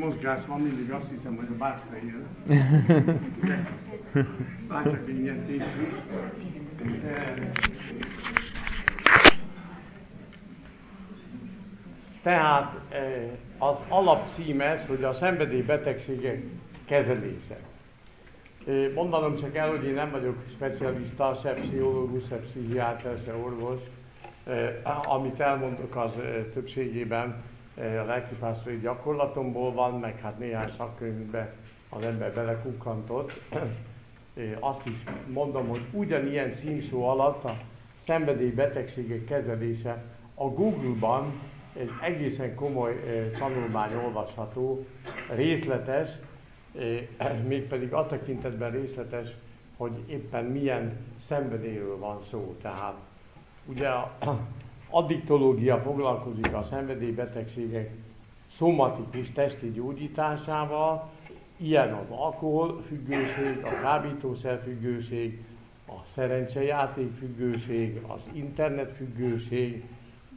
mozgás van, mindig azt hiszem, hogy a bácska jön. Már csak ilyen tépű. Tehát az alapcím ez, hogy a szenvedélybetegségek kezelése. Mondanom csak el, hogy én nem vagyok specialista, se pszichológus, se pszichiáter, se orvos. Amit elmondok, az többségében a lelkipásztori gyakorlatomból van, meg hát néhány szakkönyvben az ember belekukkantott. Azt is mondom, hogy ugyanilyen címszó alatt a szenvedélybetegségek kezelése a Google-ban egy egészen komoly tanulmány olvasható, részletes, mégpedig a tekintetben részletes, hogy éppen milyen szenvedélyről van szó. Tehát ugye a addiktológia foglalkozik a szenvedélybetegségek szomatikus testi gyógyításával, ilyen az alkoholfüggőség, a kábítószerfüggőség, a szerencsejátékfüggőség, az internetfüggőség.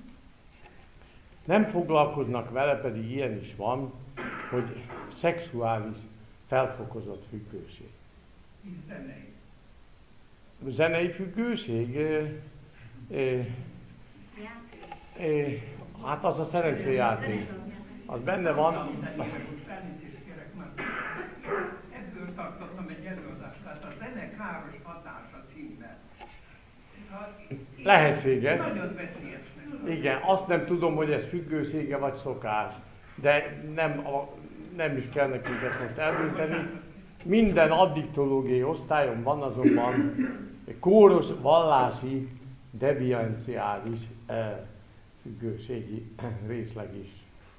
Nem foglalkoznak vele, pedig ilyen is van, hogy szexuális felfokozott függőség. Zenei. Zenei függőség? Hát az a szerencsejáték. Az benne van. Elnézést kérek, mert ebből tartottam egy előadást, tehát a zene káros hatása címmel. Lehetséges. Nagyon veszélyesnek. Igen, azt nem tudom, hogy ez függősége vagy szokás, de nem is kell nekünk ezt most eldönteni. Minden addiktológiai osztályon van azonban kóros, vallási, devianciális függőségi részleg is.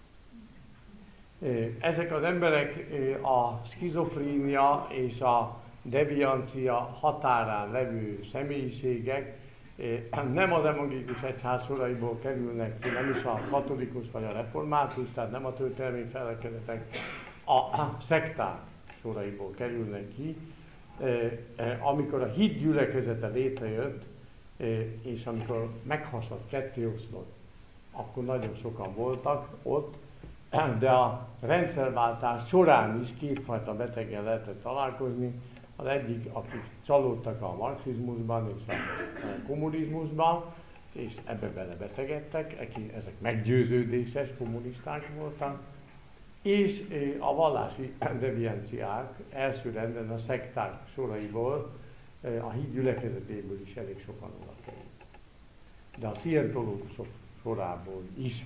Ezek az emberek a skizofrénia és a deviancia határán levő személyiségek nem az evangélikus egyház soraiból kerülnek ki, nem is a katolikus vagy a református, tehát nem a történelmi felekezetek, a szekták soraiból kerülnek ki. Amikor a hit gyülekezete létrejött, és amikor meghasadt, kettéoszlott, akkor nagyon sokan voltak ott, de a rendszerváltás során is kétfajta beteggel lehetett találkozni. Az egyik, akik csalódtak a marxizmusban és a kommunizmusban, és ebbe belebetegedtek, ezek meggyőződéses kommunisták voltak, és a vallási devianciák elsőrendben a szekták soraiból, a híd gyülekezetéből is elég sokan oda került. De a szientológusok sorából is.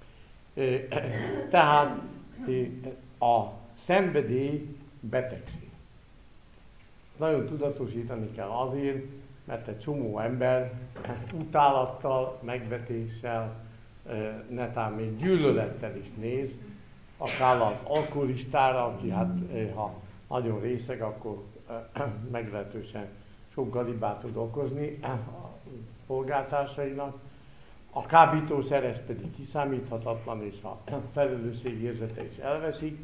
Tehát a szenvedély betegség. Nagyon tudatosítani kell azért, mert egy csomó ember utálattal, megvetéssel, netán még gyűlölettel is néz, akár az alkoholistára, aki hát ha nagyon részeg, akkor meglehetősen sok galibát tud okozni a polgártársainak. A kábítószeres pedig kiszámíthatatlan, és a felelősségérzete is elveszik.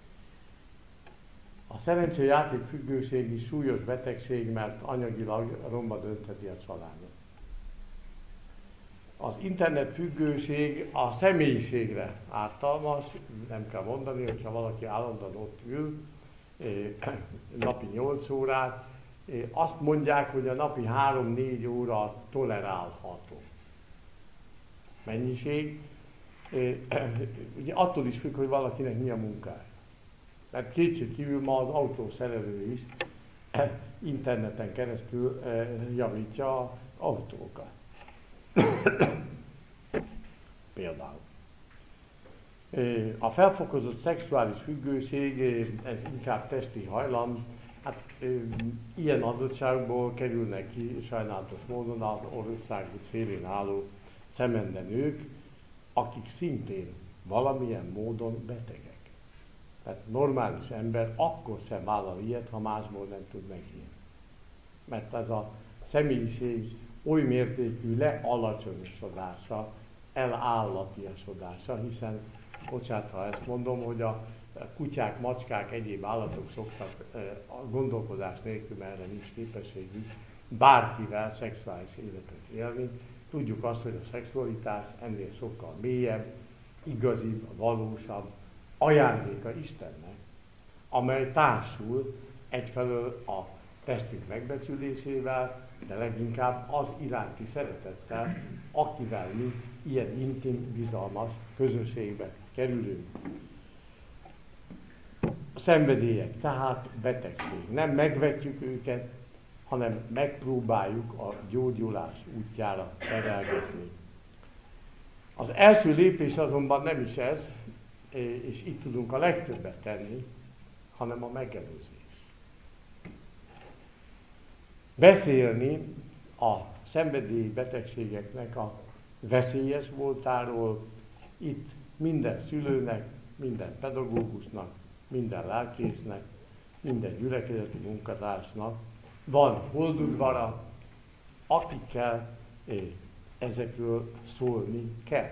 A szerencsejáték függőség is súlyos betegség, mert anyagilag romba döntheti a családot. Az internet függőség a személyiségre ártalmas, nem kell mondani, hogyha valaki állandóan ott ül, napi 8 órát, azt mondják, hogy a napi 3-4 óra tolerálható mennyiség. Ugye attól is függ, hogy valakinek mi a munkája. Mert kétségkívül ma az autószerelő is interneten keresztül javítja az autókat. Például. A felfokozott szexuális függőség, ez inkább testi hajlam, hát ilyen adottságból kerülnek ki sajnálatos módon az országút szélén álló cemendenők, akik szintén valamilyen módon betegek. Tehát normális ember akkor sem vállal ilyet, ha másból nem tud megélni. Mert ez a személyiség oly mértékű lealacsonyosodása, elállatiasodása, hiszen, bocsánat, ha ezt mondom, hogy a kutyák, macskák, egyéb állatok szoktak a gondolkodás nélkül, mert erre nincs képességük, bárkivel szexuális életet élni. Tudjuk azt, hogy a szexualitás ennél sokkal mélyebb, igazibb, valósabb, ajándéka Istennek, amely társul egyfelől a testünk megbecsülésével, de leginkább az iránti szeretettel, akivel mi ilyen intim, bizalmas közösségbe kerülünk. A szenvedélyek, tehát betegség. Nem megvetjük őket, hanem megpróbáljuk a gyógyulás útjára terelgetni. Az első lépés azonban nem is ez, és itt tudunk a legtöbbet tenni, hanem a megelőzés. Beszélni a szenvedélyi betegségeknek a veszélyes voltáról, itt minden szülőnek, minden pedagógusnak, minden lelkésznek, minden gyülekezeti munkatársnak van holdudvara, akikkel ezekről szólni kell.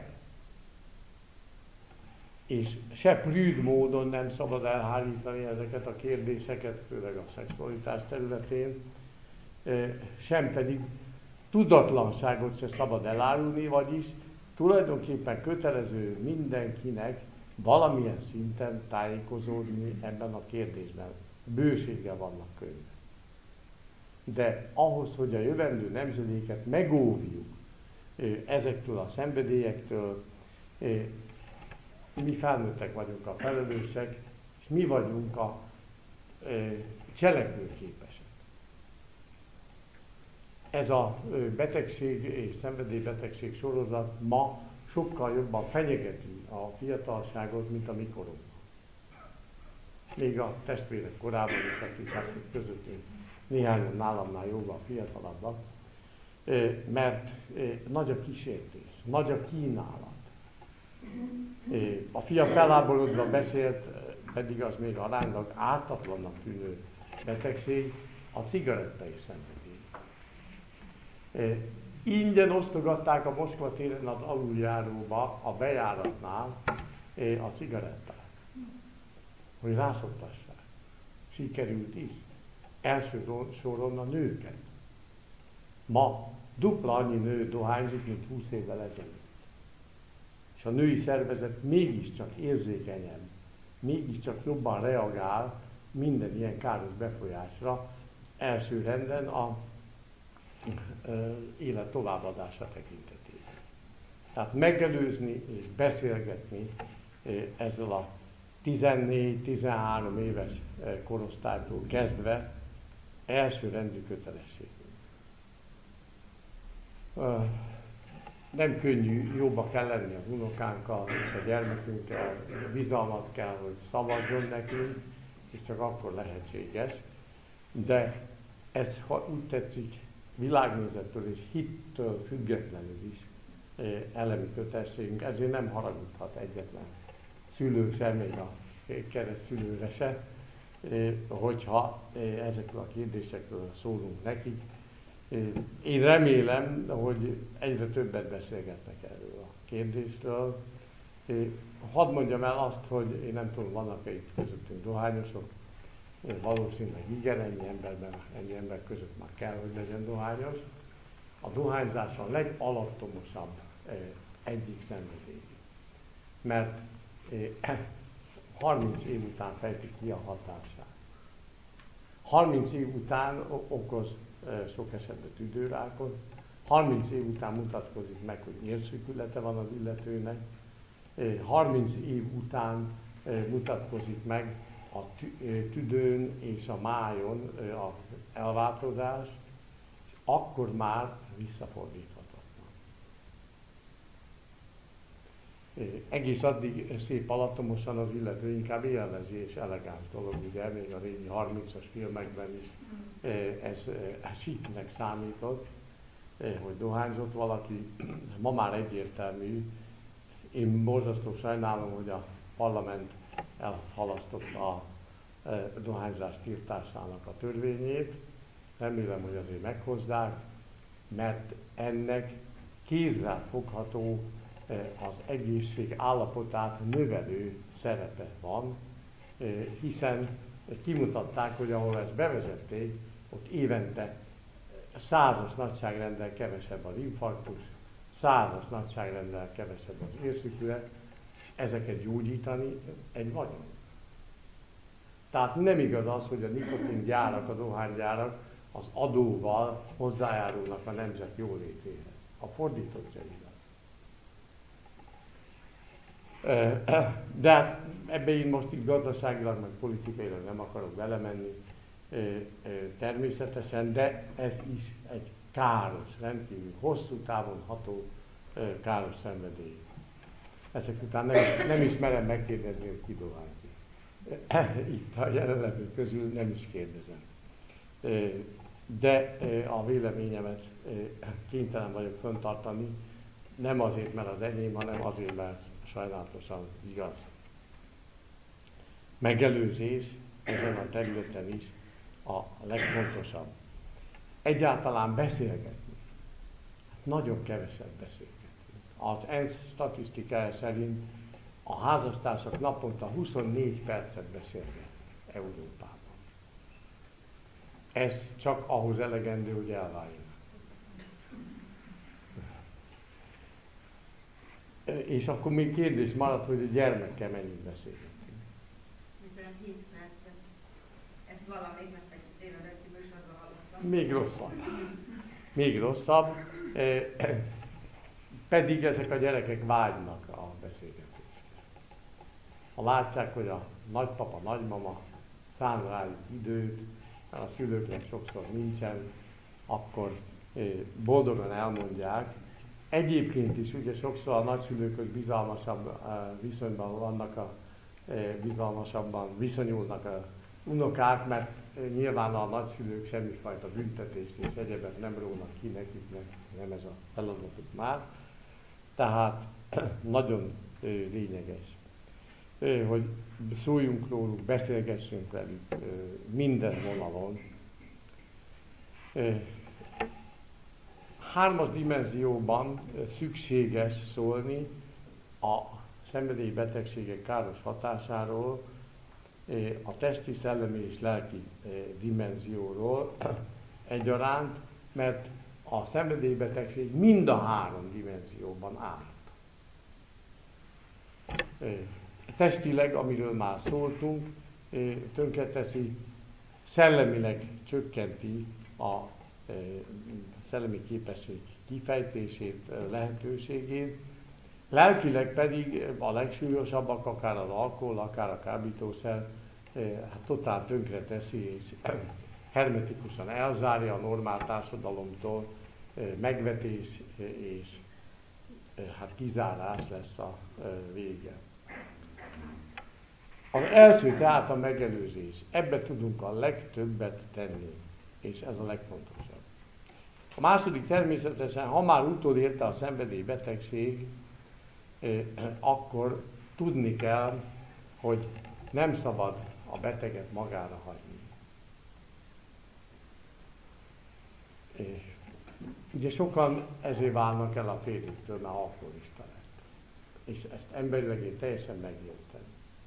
És se prűd módon nem szabad elhárítani ezeket a kérdéseket, főleg a szexualitás területén, sem pedig tudatlanságot se szabad elárulni, vagyis tulajdonképpen kötelező mindenkinek valamilyen szinten tájékozódni ebben a kérdésben. Bőséggel vannak könyvek. De ahhoz, hogy a jövendő nemzedéket megóvjuk ezektől a szenvedélyektől, mi felnőttek vagyunk a felelősek, és mi vagyunk a cselekvőképesek. Ez a betegség és szenvedélybetegség sorozat ma sokkal jobban fenyegeti a fiatalságot, mint a mikorunkban. Még a testvérek korában is, akik közöttünk néhányan nálamnál jóval fiatalabbak, mert nagy a kísértés, nagy a kínálat. A fia felháborodva beszélt, pedig az még aránylag ártatlannak tűnő betegség, a cigaretta és szenvedély. Ingyen osztogatták a Moszkva téren az aluljáróba, a bejáratnál a cigarettát, hogy rászoktassák. Sikerült is. Első soron a nőket. Ma dupla annyi nő dohányzik, mint 20 évvel ezelőtt. És a női szervezet mégiscsak érzékenyebb, mégiscsak jobban reagál minden ilyen káros befolyásra, első renden a élet továbbadása tekintetében. Tehát megelőzni és beszélgetni ezzel a 14-13 éves korosztálytól kezdve elsőrendű kötelességünk. Nem könnyű, jóba kell lenni az unokánkkal és a gyermekünkkel, bizalmat kell, hogy szavazzon nekünk, és csak akkor lehetséges. De ez, ha úgy tetszik, világnézettől és hittől függetlenül is elemi kötelességünk, ezért nem haragudhat egyetlen szülő sem, még a keresztszülőre se, hogyha ezekről a kérdésekről szólunk nekik. Én remélem, hogy egyre többet beszélgetnek erről a kérdésről. Hadd mondjam el azt, hogy én nem tudom, vannak-e itt közöttünk dohányosok, valószínűleg igen, ennyi ember között már kell, hogy legyen dohányos. A dohányzás a legalattomosabb egyik szenvedély. Mert 30 év után fejtik ki a hatását. 30 év után okoz sok esetben tüdőrákot, 30 év után mutatkozik meg, hogy érszükülete van az illetőnek, 30 év után mutatkozik meg a tüdőn és a májon az elváltozás, és akkor már visszafordíthatatlan. Egész addig szép alattomosan az illető inkább élvezi és elegáns dolog, ugye, még a régi 30-as filmekben is ez síknek számított, hogy dohányzott valaki. Ma már egyértelmű. Én borzasztó sajnálom, hogy a parlament elhalasztotta a dohányzás tiltásának a törvényét. Remélem, hogy azért meghozzák, mert ennek kézzelfogható az egészség állapotát növelő szerepe van, hiszen kimutatták, hogy ahol ezt bevezették, ott évente 100-as nagyságrendel kevesebb az infarktus, 100-as nagyságrendel kevesebb az érszükület, és ezeket gyógyítani egy vagyon. Tehát nem igaz az, hogy a nikotingyárak, a dohánygyárak az adóval hozzájárulnak a nemzet jólétéhez. A fordítottja igaz. De ebbe én most így gazdaságilag, meg politikailag nem akarok belemenni természetesen, de ez is egy káros, rendkívül hosszú távon ható káros szenvedély. Ezek után nem is merem megkérdezni, hogy ki dohányzik. Itt a jelenlevők közül nem is kérdezem. De a véleményemet kénytelen vagyok fenntartani, nem azért, mert az enyém, hanem azért, mert sajnálatosan igaz. Megelőzés ezen a területen is a legfontosabb. Egyáltalán beszélgetni. Nagyon keveset beszélgetünk. Az ENSZ statisztikája szerint a házastársak naponta 24 percet beszélgetnek Európában. Ez csak ahhoz elegendő, hogy elváljanak. És akkor még kérdés maradt, hogy a gyermekkel mennyit beszélgetünk. Mint 7 percet. Ezt valamelyik tévedeti műsorban hallottam. Még rosszabb. Még rosszabb. Pedig ezek a gyerekek vágynak a beszélgetésre. Ha látják, hogy a nagypapa, nagymama szán rájuk időt, a szülőknek sokszor nincsen, akkor boldogan elmondják. Egyébként is ugye sokszor a nagyszülőkhöz bizalmasabb viszonyban vannak, bizalmasabban viszonyulnak a unokák, mert nyilván a nagyszülők semmifajta büntetést és egyebet nem rónak ki nekik, nem ez a feladatuk már. Tehát nagyon lényeges, hogy szóljunk róluk, beszélgessünk velük minden vonalon. Hármas dimenzióban szükséges szólni a szenvedélybetegségek káros hatásáról, a testi, szellemi és lelki dimenzióról egyaránt, mert a szenvedélybetegség mind a három dimenzióban árt. Testileg, amiről már szóltunk, tönkreteszi, szellemileg csökkenti a szellemi képesség kifejtését, lehetőségét, lelkileg pedig a legsúlyosabbak, akár az alkohol, akár a kábítószer, totál tönkreteszi és hermetikusan elzárja a normál társadalomtól, megvetés és kizárás lesz a vége. Az első tehát a megelőzés. Ebbe tudunk a legtöbbet tenni, és ez a legfontosabb. A második természetesen, ha már utolérte a szenvedélybetegség, akkor tudni kell, hogy nem szabad a beteget magára hagyni. Ugye sokan ezért válnak el a férjüktől, mert alkoholista lett. És ezt emberileg én teljesen megértem.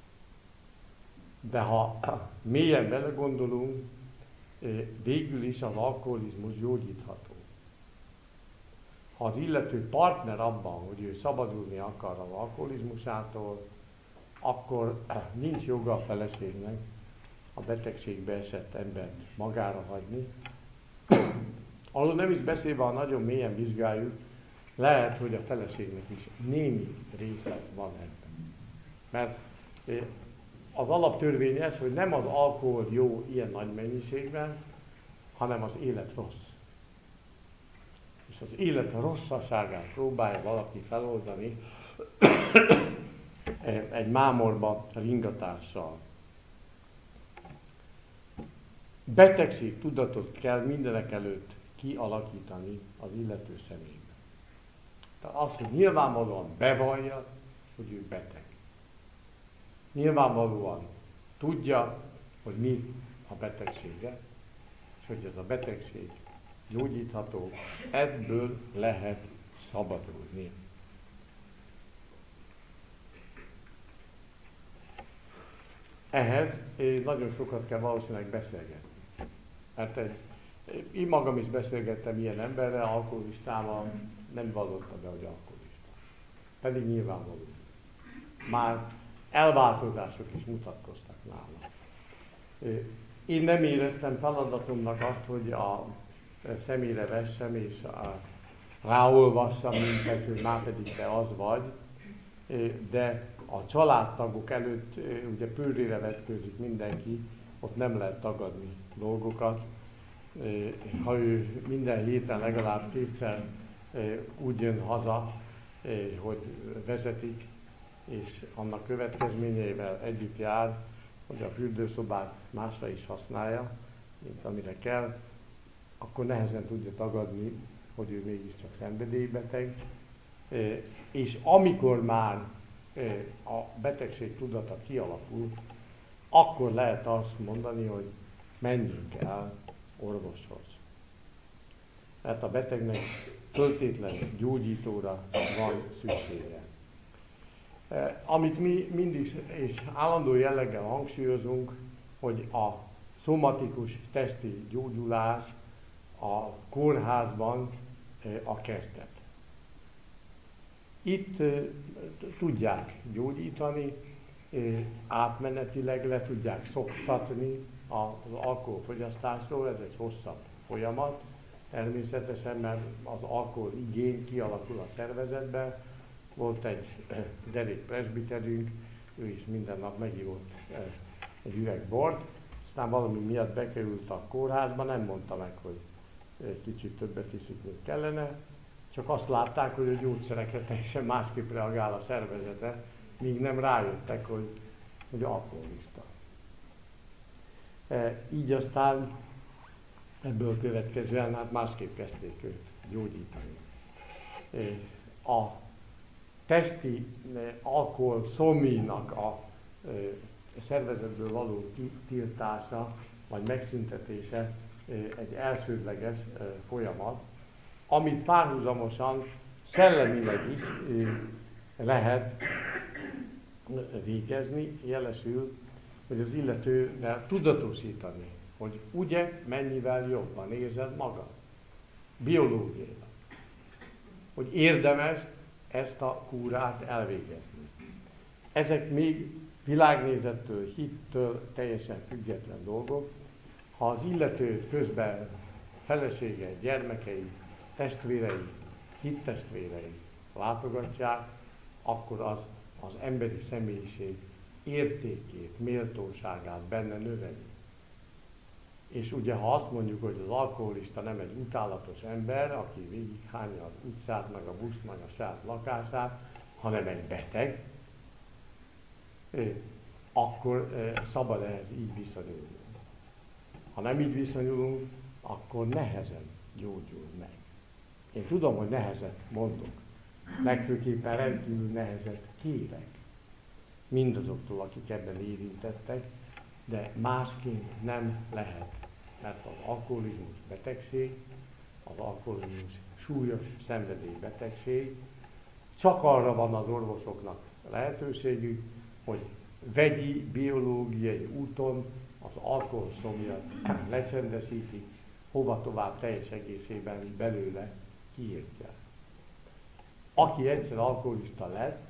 De ha mélyen belegondolunk, végül is az alkoholizmus gyógyítható. Ha az illető partner abban, hogy ő szabadulni akar az alkoholizmusától, akkor nincs joga a feleségnek a betegségbe esett embert magára hagyni. Arról nem is beszélve, ha nagyon mélyen vizsgáljuk, lehet, hogy a feleségnek is némi része van ebben. Mert az alaptörvény ez, hogy nem az alkohol jó ilyen nagy mennyiségben, hanem az élet rossz. És az élet rosszaságát próbálja valaki feloldani egy mámorba ringatással. Betegség tudatot kell mindenek előtt kialakítani az illető személyben. Tehát az, hogy nyilvánvalóan bevallja, hogy ő beteg. Nyilvánvalóan tudja, hogy mi a betegsége, és hogy ez a betegség gyógyítható, ebből lehet szabadulni. Ehhez nagyon sokat kell valószínűleg beszélgetni. Mert én magam is beszélgettem ilyen emberrel, alkoholistával, nem vallotta be, hogy alkoholista. Pedig nyilvánvaló. már elváltozások is mutatkoztak nála. Én nem éreztem feladatomnak azt, hogy a személyre vessem és ráolvassam minket, hogy már pedig te az vagy, de a családtagok előtt ugye pőrére vetkőzik mindenki, ott nem lehet tagadni dolgokat. Ha ő minden héten legalább kétszer úgy jön haza, hogy vezetik, és annak következményeivel együtt jár, hogy a fürdőszobát másra is használja, mint amire kell, akkor nehezen tudja tagadni, hogy ő mégiscsak szenvedélybeteg. És amikor már a betegség tudata kialakul, akkor lehet azt mondani, hogy menjünk el orvoshoz. Mert a betegnek föltétlen gyógyítóra van szüksége. Amit mi mindig és állandó jelleggel hangsúlyozunk, hogy a szomatikus testi gyógyulás a kórházban a kezdet. Itt tudják gyógyítani, átmenetileg le tudják szoktatni az alkoholfogyasztásról, ez egy hosszabb folyamat, természetesen, mert az alkohol igény kialakul a szervezetben. Volt egy derék presbiterünk, ő is minden nap megívott egy üveg bort, aztán valami miatt bekerült a kórházba, nem mondta meg, hogy egy kicsit többet iszik, mint kellene, csak azt látták, hogy a gyógyszerekre teljesen másképp reagál a szervezete, míg nem rájöttek, hogy alkoholista. Így aztán ebből következően hát másképp kezdték őt gyógyítani. A testi alkoholszomjnak a szervezetből való tiltása vagy megszüntetése egy elsődleges folyamat, amit párhuzamosan szellemileg is lehet végezni, jelesül, hogy az illetővel tudatosítani, hogy ugye mennyivel jobban érzed magad, biológiailag, hogy érdemes ezt a kúrát elvégezni. Ezek még világnézettől, hittől teljesen független dolgok. Ha az illető közben felesége, gyermekei, testvérei, hittestvérei látogatják, akkor az emberi személyiség értékét, méltóságát benne növeli. És ugye ha azt mondjuk, hogy az alkoholista nem egy utálatos ember, aki végighányja az utcát, meg a buszt, meg a saját lakását, hanem egy beteg, akkor szabad ehhez így viszonyulni. Ha nem így viszonyulunk, akkor nehezen gyógyul meg. Én tudom, hogy nehezet mondok, legfőképpen rendkívül nehezet kérek mindazoktól, akik ebben érintettek, de másként nem lehet, mert az alkoholizmus betegség, az alkoholizmus súlyos szenvedélybetegség, csak arra van az orvosoknak lehetőségük, hogy vegyi, biológiai úton az alkoholszomjat lecsendesítik, hova tovább teljes egészében belőle kiírtják. Aki egyszer alkoholista lett,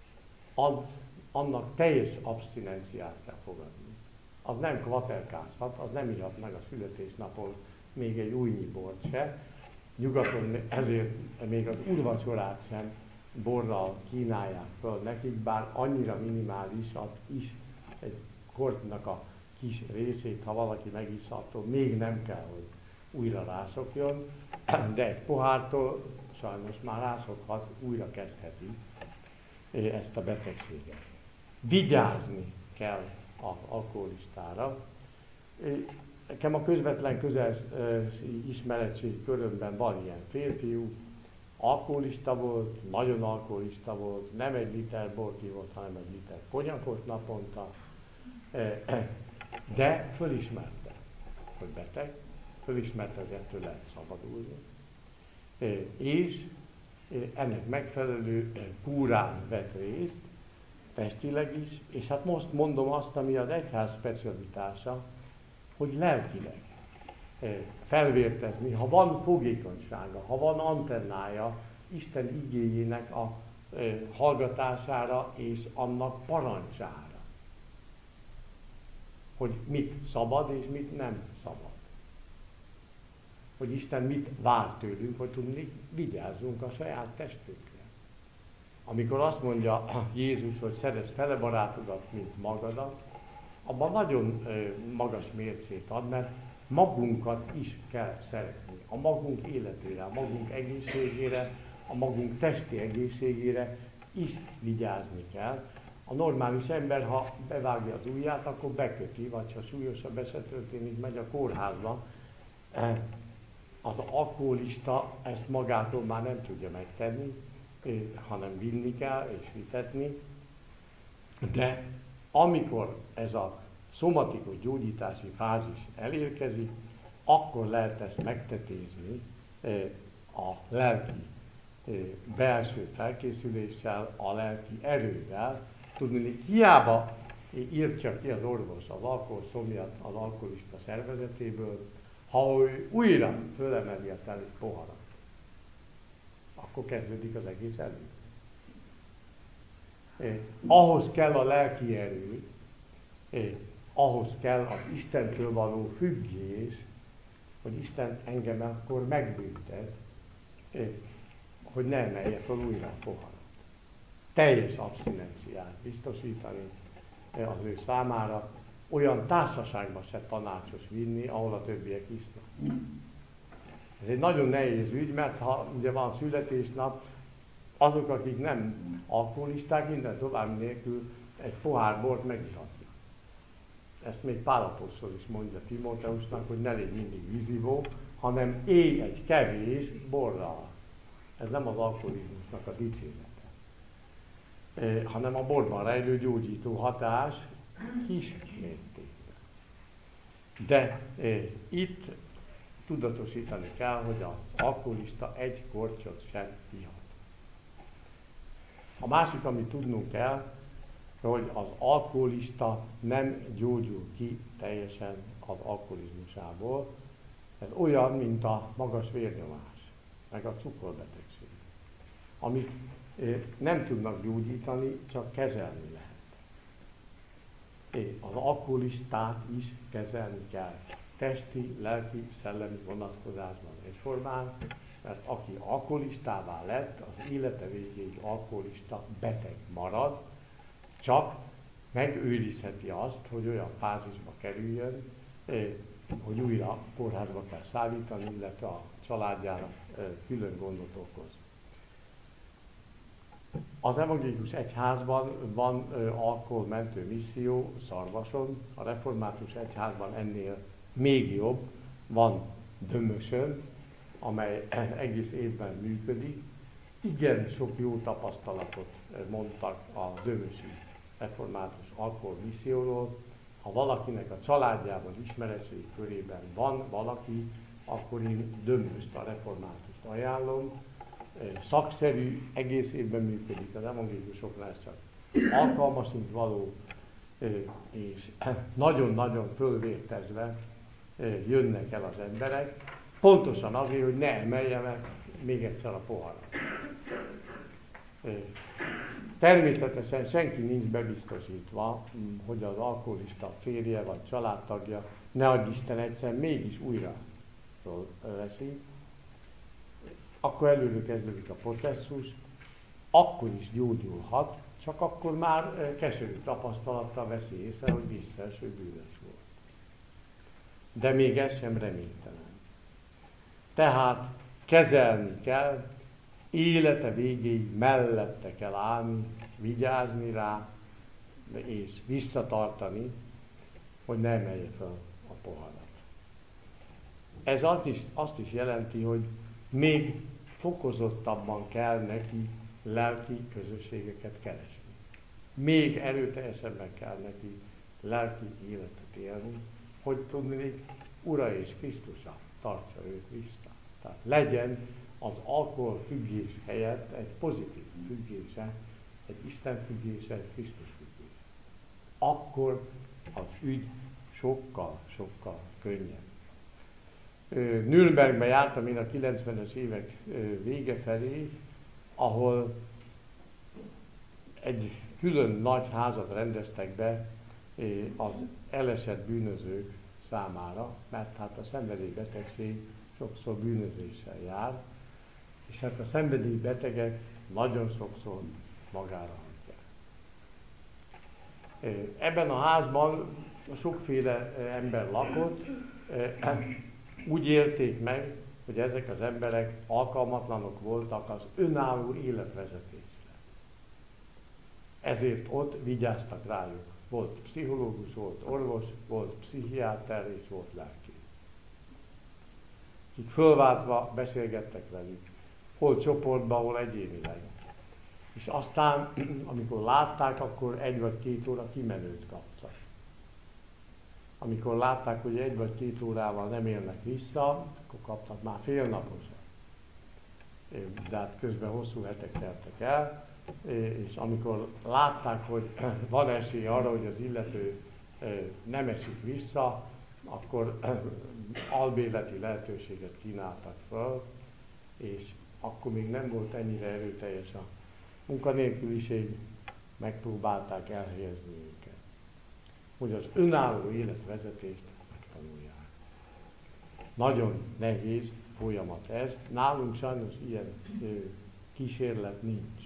annak teljes abszinenciát kell fogadni. Az nem kvaterkázhat, az nem ihat meg a születésnapon még egy újnyi bort se. Nyugaton ezért még az úrvacsorát sem borral kínálják föl nekik, bár annyira minimálisat is egy kortnak a kis részét, ha valaki megissza, attól még nem kell, hogy újra rászokjon, de egy pohártól sajnos már rászokhat, újra kezdheti ezt a betegséget. Vigyázni kell az alkoholistára. Nekem a közvetlen közel ismeretség körömben van ilyen férfiú, alkoholista volt, nagyon alkoholista volt, nem 1 liter bort ivott, hanem 1 liter konyakot naponta, de fölismerte, hogy beteg, fölismerte, hogy ettől lehet szabadulni, és ennek megfelelő kúrán vett részt, testileg is, és hát most mondom azt, ami az egyház specialitása, hogy lelkileg felvértezni, ha van fogékonysága, ha van antennája Isten igéjének a hallgatására és annak parancsára. Hogy mit szabad és mit nem szabad. Hogy Isten mit vár tőlünk, hogy tudni, vigyázzunk a saját testünkre. Amikor azt mondja Jézus, hogy szeresd fele barátodat, mint magadat, abban nagyon magas mércét ad, mert magunkat is kell szeretni. A magunk életére, a magunk egészségére, a magunk testi egészségére is vigyázni kell. A normális ember, ha bevágja az ujját, akkor beköti, vagy ha súlyosabb eset történik, megy a kórházba. Az alkoholista ezt magától már nem tudja megtenni, hanem vinni kell és vitetni. De amikor ez a szomatikus gyógyítási fázis elérkezik, akkor lehet ezt megtetézni a lelki belső felkészüléssel, a lelki erővel. Tudni, hiába írtja ki az orvos az alkoholszomjat az alkoholista szervezetéből, ha ő újra fölemeli a teli poharat, akkor kezdődik az egész elő. Ahhoz kell a lelki erő, ahhoz kell az Istentől való függés, hogy Isten engem akkor megbüntet, hogy ne emelje fel újra a poharat. Teljes abszinenciát biztosítani az ő számára, olyan társaságba se tanácsos vinni, ahol a többiek isznak. Ez egy nagyon nehéz ügy, mert ha ugye van születésnap, azok, akik nem alkoholisták, minden tovább nélkül egy pohár bort megihatnak. Ezt még Pál apostol is mondja Timóteusnak, hogy ne légy mindig vízivó, hanem élj egy kevés borral. Ez nem az alkoholizmusnak a dicsérete, hanem a borban rejlő gyógyító hatás kis mértékben. De itt tudatosítani kell, hogy az alkoholista egy kortyot sem ihat. A másik, amit tudnunk kell, hogy az alkoholista nem gyógyul ki teljesen az alkoholizmusából. Ez olyan, mint a magas vérnyomás, meg a cukorbetegség, amit nem tudnak gyógyítani, csak kezelni lehet. Az alkoholistát is kezelni kell. Testi, lelki, szellemi vonatkozásban egyformán, mert aki alkoholistává lett, az élete végéig alkoholista beteg marad, csak megőrizheti azt, hogy olyan fázisba kerüljön, hogy újra kórházba kell szállítani, illetve a családjára külön gondot okoz. Az evangélikus egyházban van alkoholmentő misszió Szarvason, a református egyházban ennél még jobb, van Dömösön, amely egész évben működik. Igen sok jó tapasztalatot mondtak a dömösi református alkoholmisszióról. Ha valakinek a családjában, ismeretségi körében van valaki, akkor én Dömöst, a reformátust ajánlom. Szakszerű, egész évben működik, az evangélikusokra ez csak alkalmasint való, és nagyon-nagyon fölvértezve jönnek el az emberek, pontosan azért, hogy ne emelje meg még egyszer a poharat. Természetesen senki nincs bebiztosítva, hogy az alkoholista férje vagy családtagja ne adj Isten egyszer mégis újra veszi. Akkor előre kezdődik a processzus, akkor is gyógyulhat, csak akkor már keserű tapasztalattal veszi észre, hogy visszaeső bűnös volt. De még ez sem reménytelen. Tehát kezelni kell, élete végéig mellette kell állni, vigyázni rá, és visszatartani, hogy ne emelje fel a poharat. Ez azt is jelenti, hogy még fokozottabban kell neki lelki közösségeket keresni. Még erőteljesebben kell neki lelki életet élni, hogy tudni, Ura és Krisztusa tartsa őt vissza. Tehát legyen az alkohol függés helyett egy pozitív függése, egy Isten függése, egy Krisztus függése. Akkor az ügy sokkal könnyebb. Nürnbergben jártam én a 90-es évek vége felé, ahol egy külön nagy házat rendeztek be az elesett bűnözők számára, mert hát a szenvedélybetegség sokszor bűnözéssel jár, és hát a szenvedélybetegek nagyon sokszor magára hagyják. Ebben a házban sokféle ember lakott, úgy élték meg, hogy ezek az emberek alkalmatlanok voltak az önálló életvezetésre. Ezért ott vigyáztak rájuk. Volt pszichológus, volt orvos, volt pszichiáter és volt lelkész. Akik fölváltva beszélgettek velük, hol csoportban, hol egyénileg. És aztán, amikor látták, akkor 1 vagy 2 óra kimenőt kaptak. Amikor látták, hogy 1 vagy 2 órával nem érnek vissza, akkor kaptak már félnaposat. De hát közben hosszú hetek teltek el, és amikor látták, hogy van esély arra, hogy az illető nem esik vissza, akkor albérleti lehetőséget kínáltak fel, és akkor még nem volt ennyire erőteljes a munkanélküliség, megpróbálták elhelyezni őket, hogy az önálló életvezetést megtanulják. Nagyon nehéz folyamat ez, nálunk sajnos ilyen kísérlet nincs.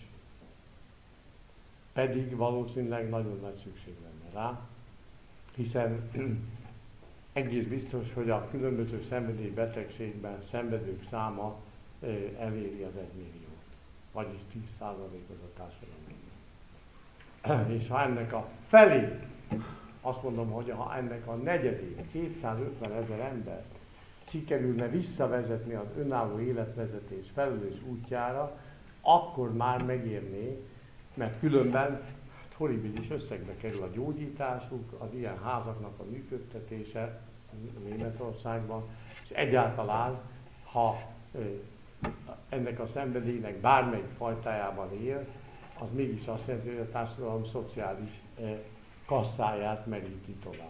Pedig valószínűleg nagyon nagy szükség lenne rá, hiszen egész biztos, hogy a különböző szenvedélybetegségben szenvedők száma eléri az 1 milliót, vagyis 10%-os a társadalomban. És ha ennek a felé, azt mondom, hogy ha ennek a negyedét, 250 000 embert sikerülne visszavezetni az önálló életvezetés felelős útjára, akkor már megérné, mert különben horribilis összegbe kerül a gyógyításuk, az ilyen házaknak a működtetése Németországban, és egyáltalán, ha ennek a szenvedélynek bármelyik fajtájában él, az mégis azt jelenti, hogy a társadalom szociális kasszáját meríti tovább.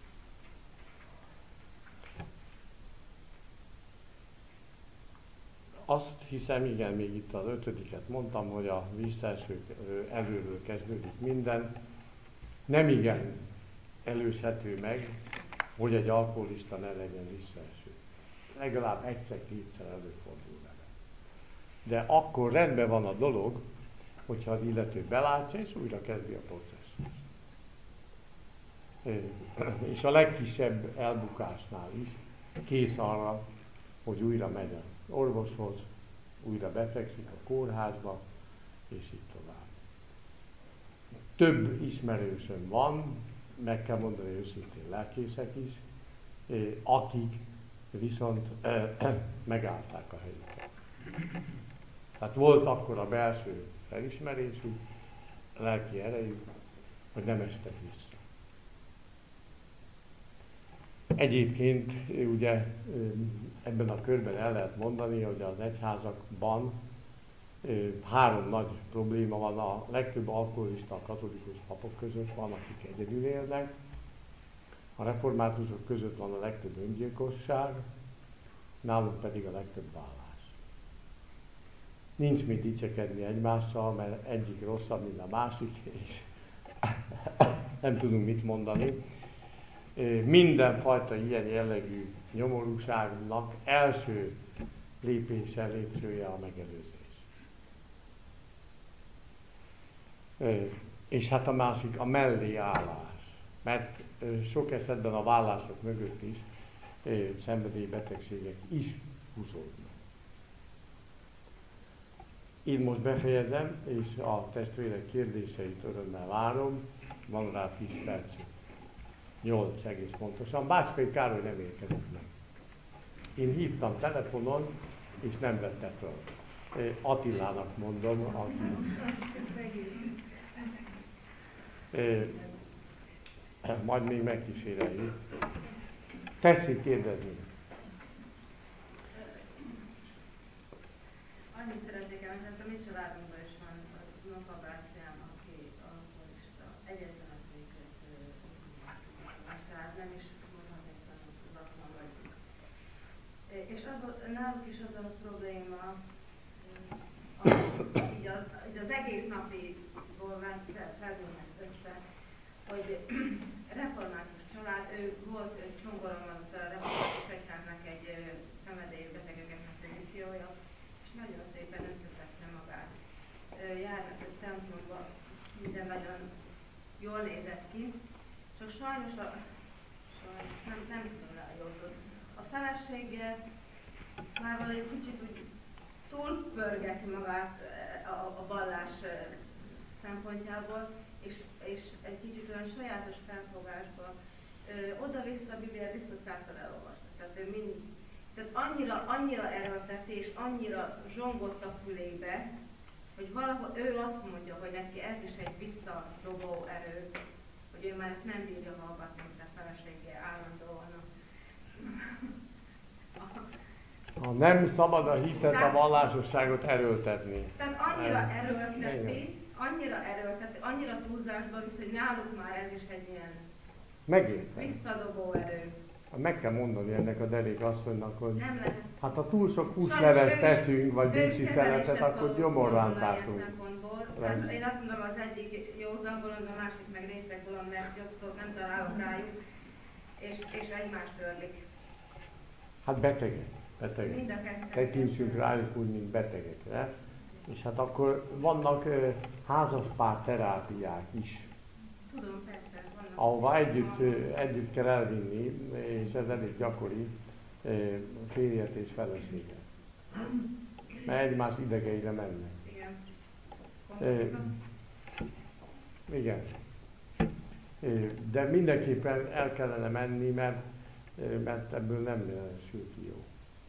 Azt hiszem, igen, még itt az 5-et mondtam, hogy a visszaeső előről kezdődik minden. Nem igen előzhető meg, hogy egy alkoholista ne legyen visszaeső. Legalább 1-2-szer előfordul vele. De akkor rendben van a dolog, hogyha az illető belátja és újra kezdi a processzust. És a legkisebb elbukásnál is kész arra, hogy újra megy az orvoshoz, újra befekszik a kórházba, és így tovább. Több ismerősöm van, meg kell mondani őszintén lelkészek is, akik viszont megállták a helyüket. Tehát volt akkor a belső felismerésük, lelki erejük, hogy nem estek vissza. Egyébként ugye ebben a körben el lehet mondani, hogy az egyházakban 3 nagy probléma van, a legtöbb alkoholista a katolikus papok között van, akik egyedül élnek, a reformátusok között van a legtöbb öngyilkosság, nálunk pedig a legtöbb vállás. Nincs mit dicsekedni egymással, mert egyik rosszabb, mint a másik, és nem tudunk mit mondani. Mindenfajta ilyen jellegű nyomorúságnak első lépcsője a megelőzés. És hát a másik a melléállás, mert sok esetben a vállások mögött is szenvedélybetegségek is húzódnak. Én most befejezem, és a testvérek kérdéseit örömmel várom, van rá 10 percünk. 8 egész pontosan. Bácskai Károly nem érkezett meg. Én hívtam telefonon, és nem vette föl. Attilának mondom, majd még megkíséreljük. Tessék kérdezni. Annyit szeretnék elmondani, hogy a mi családunkban is van az unokabátyám, aki alkoholista. Egyetlen végzett tehát nem is mondhatnék, hogy lakban vagyunk. És náluk is az a probléma, így az egész napi igazából már felvőnek össze, hogy református család, ő volt Csongoron van a református egyháznak egy szenvedélyes betegeknek egy missziója, és nagyon szépen összeszedte magát. Járnak egy templomba, minden nagyon jól nézett ki, csak sajnos nem tudom rá jót. A felesége már valahogy kicsit úgy túlpörgeti magát a vallás szempontjából, és egy kicsit olyan sajátos felfogásban oda-vissza a Bibliát biztos százszor elolvasta. Tehát ő tehát annyira erőlteti és annyira zsongott a fülébe, hogy valahol ő azt mondja, hogy neki ez is egy visszadobó erő, hogy ő már ezt nem bírja hallgatni, mint a felesége állandóan. Nem szabad a hitet, a vallásosságot erőltetni. Tehát annyira erőlteti, annyira túlzásba visz, hogy náluk már ez is egy ilyen visszadobó erő. Meg kell mondani ennek a derék asszonynak, hogy hát ha túl sok húsleves teszünk, vagy bicsi szeletet, akkor gyomorrántásunk. Én azt mondom, az egyik józan bolond, a másik meg részek bolond, mert jobb szót nem találok rájuk, és egymást törlik. Hát betegek. Tekintsünk rájuk úgy, mint betegekre. És hát akkor vannak házaspár terápiák is. Tudom, persze, vannak. Ahova együtt kell elvinni, és ez elég gyakori, férjet és feleséget. Mert egymás idegeire mennek. Igen. De mindenképpen el kellene menni, mert ebből nem sül ki jó.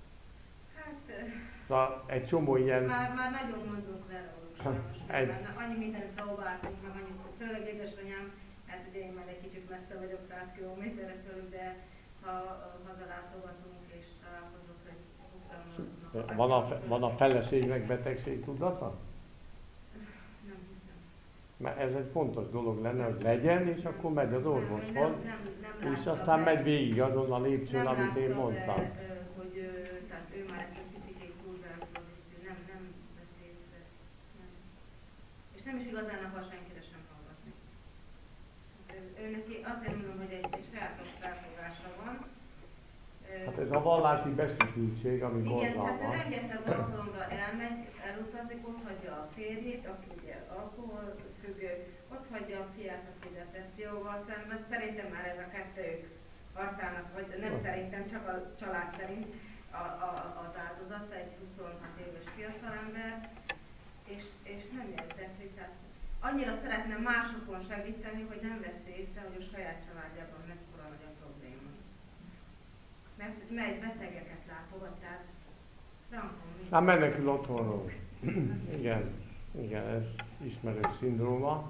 Szóval egy csomó ilyen... Már nagyon mondunk vele annyi mindent próbáltunk, meg annyit, főleg édesanyám, hát ugye én már egy kicsit messze vagyok 100 kilométerre tőlük, de ha hazalátogatunk és találkozunk, hogy Van a feleségnek betegség tudata? Nem hiszem. Mert ez egy fontos dolog lenne, hogy legyen, és akkor megy az orvoshoz, és aztán megy végig azon a lépcsőn, amit én mondtam. Tehát ő már ezt a picit túlzásból viszi, nem vesz észre. És nem is igazán akar senkire sem hallgatni. Ő neki azért mondom, hogy egy sajátos felfogása van. Hát ez a vallási beszűkültség, ami borzalmas. Igen, tehát ő rengeteg alkalomra elmegy, elutazik, ott hagyja a férjét, aki ugye alkoholfüggő, ott hagyja a fiát, aki depresszióval szenved. Szerintem már ez a kettőjük harcának, vagy nem szerintem, csak a család szerint az áldozata, egy 26 éves fiatalember, és nem érdekli, tehát annyira szeretne másokon segíteni, hogy nem veszi észre, hogy a saját családjában mekkora nagy a probléma. Mert megy betegeket látogat, tehát frankon mi? Hát menekül otthonról. Igen, ez ismerős szindróma.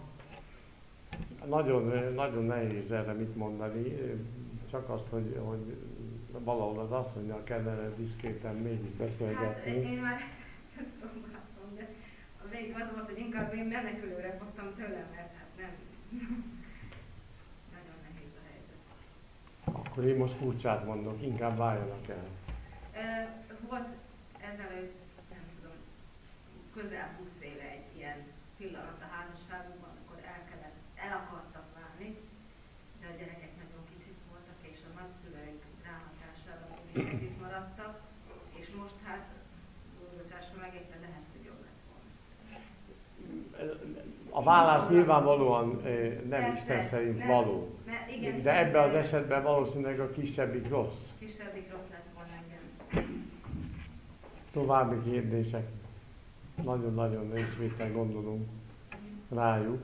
Nagyon nehéz erre mit mondani, csak azt, hogy valahol az asszonnyal kellene diszkréten mégis beszélgetni. Hát én már próbáltam, de a végig az volt, hogy inkább én menekülőre fogtam tőlem, mert hát nem. Nagyon nehéz a helyzet. Akkor én most furcsát mondok, inkább váljanak el. Volt ezelőtt, nem tudom, közel 20 éve egy ilyen pillanat a házasságunkban, amikor el akartak válni, de a gyerekek nagyon kicsik voltak, és a nagyszülők ráhatására még együtt maradtak, és most hát dolgozásra megérte lehet, hogy jobb lett volna. A vállás nyilvánvalóan nem Isten szerint való. Igen, de ebben az esetben valószínűleg a kisebbik rossz. Kisebbik rossz lett volna, igen. További kérdések. Nagyon-nagyon részvétel gondolunk rájuk.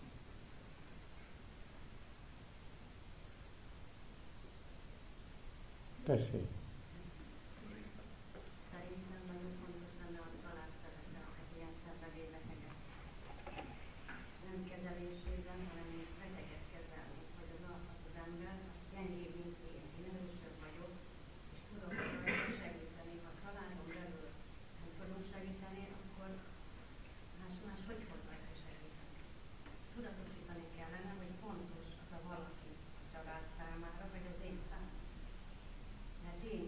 Tessék. Szerintem nagyon fontos lenne a család szeretetnek ilyen szenvedélybeteget. Nem kezelésében, hanem beteget kezelni, hogy az ember gyengébb, mint én erősebb vagyok, és tudom segíteni. Ha a családon belül nem tudom segíteni, akkor más hogy fog rajta segíteni? Tudatosítani kellene, hogy fontos az a valaki a család számára, vagy az én számomra. Mert én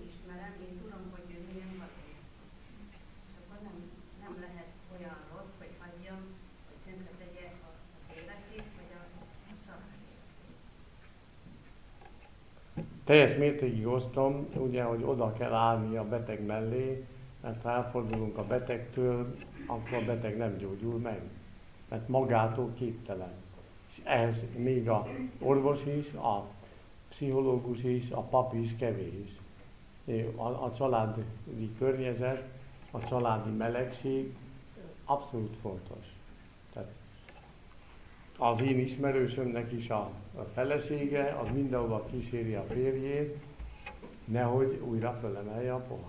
teljes mértékig osztom, ugye, hogy oda kell állni a beteg mellé, mert ha elfordulunk a betegtől, akkor a beteg nem gyógyul meg, mert magától képtelen. És ehhez még a orvos is, a pszichológus is, a pap is kevés. A családi környezet, a családi melegség abszolút fontos. Tehát az én ismerősömnek is a felesége, az mindenhova kíséri a férjét, nehogy újra fölemelje a poharat.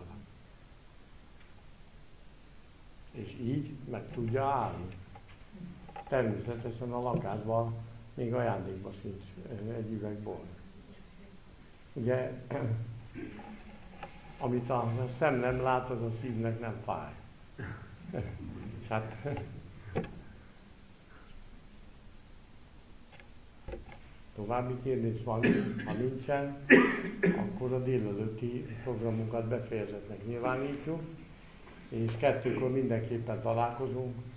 És így meg tudja állni. Természetesen a lakásban még ajándékban sincs egy üveg bor. Ugye, amit a szem nem lát, az a szívnek nem fáj. És hát további kérdés van, ha nincsen, akkor a délelőtti programunkat befejezetnek nyilvánítjuk, és 2-kor mindenképpen találkozunk.